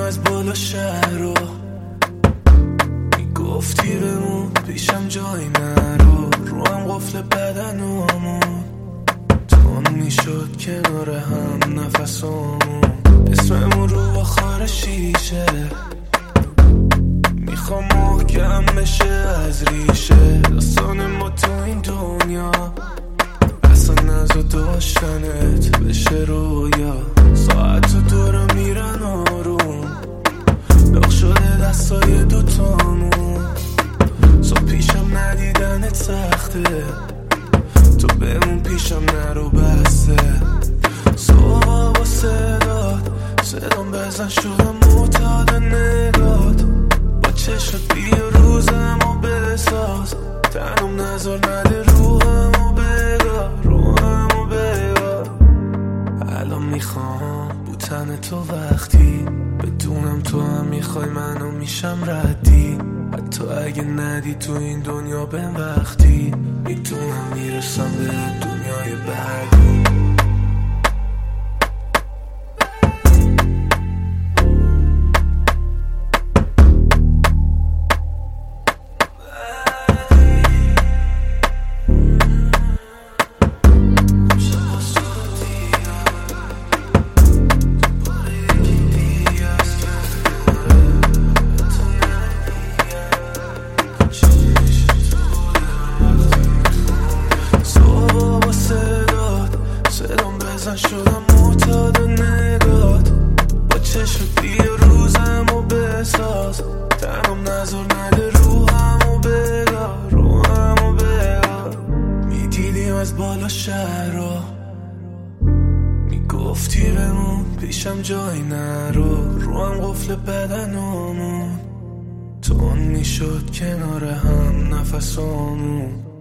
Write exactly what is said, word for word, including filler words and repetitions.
از بالا شهر رو، میگفتی بمون پیشم جای نرو، رو هم قفل بدنمون تون میشد کنار هم نفسمون، اسممون رو آخر شیشه، میخوام محکم بشه از ریشه داستان ما تو این دنیا، اصلا نزا داشتنت بشه رویا، ساعت تو دورم میرن آروم، لاغ شده دستای دوتامون، سو پیشم ندیدنت سخته، تو بمون پیشم نرو بسته، صبح با صدات صدام بزن شدم معتاد نگات، با چشمت بیا روزمو بساز، تنم نظر نده روحمو بگار، روحمو بگار. الان میخوام بودن تو وقتی بدونم تو هم میخوای منو میشم ردی، حتی اگه ندی تو این دنیا بهم وقتی، میدونم میرسم به دنیای بعدی. بزن شدم معتاد نگات، با چشمت بیا روزمو بساز، تنم نظر نده روحمو بگار، روحمو بگار. میدیدیم از بالا شهر رو، میگفتی بمون پیشم جای نرو، رو هم قفل بدنمون تون میشد کنار هم نفسمون،